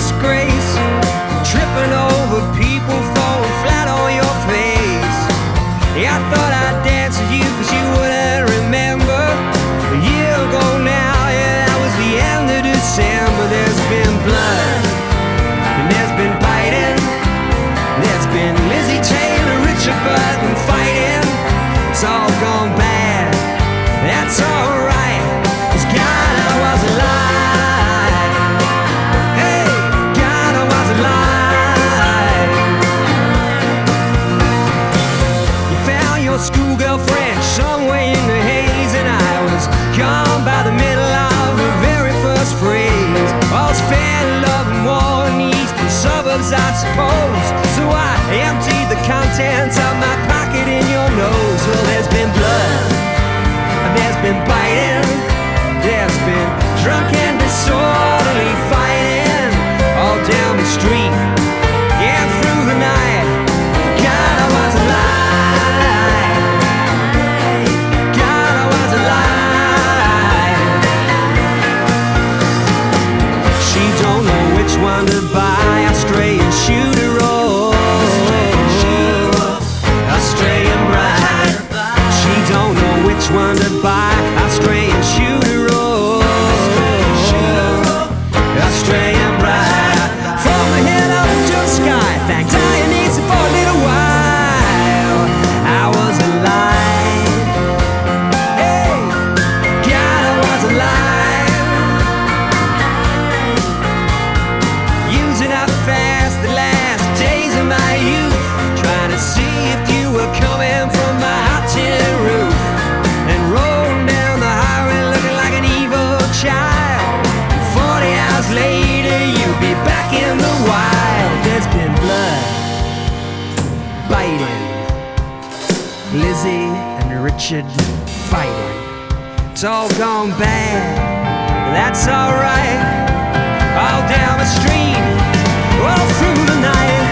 disgrace, tripping over people, falling flat on your face. Yeah, I thought I'd dance with you cause you wouldn't remember. A year ago now, yeah, that was the end of December. There's been blood, and there's been biting. There's been Lizzie Taylor, Richard Burton fighting. It's all gone bad, that's alright, cause God, I was alive. Hey, God, I was alive. You found your schoolgirl friend somewhere in the haze, and I was gone by the middle of the very first phrase. All's fair in love and war in the eastern suburbs, I suppose. So I emptied the contents of my pocket in your nose. Well, there's been blood, there's been biting, there's been drunk and disorderly fighting all down the street, yeah, through the night. God, I was alive. God, I was alive. She don't know which one to buy, Astray and shoot her roll, Astray and bright. She don't know which one to buy, Astray and shoot her roll, Astray and bright. From the head up to the sky, thank Dionysus for a little while I was alive. Hey, God, I was alive. Using up fast the last days of my youth, trying to see if you were coming from my hot tin roof, and rolling down the highway looking like an evil child. 40 hours later you'll be back in the wild. There's been blood, biting, Lizzie and Richard fighting. It's all gone bad, that's alright. All down the street, all through the night.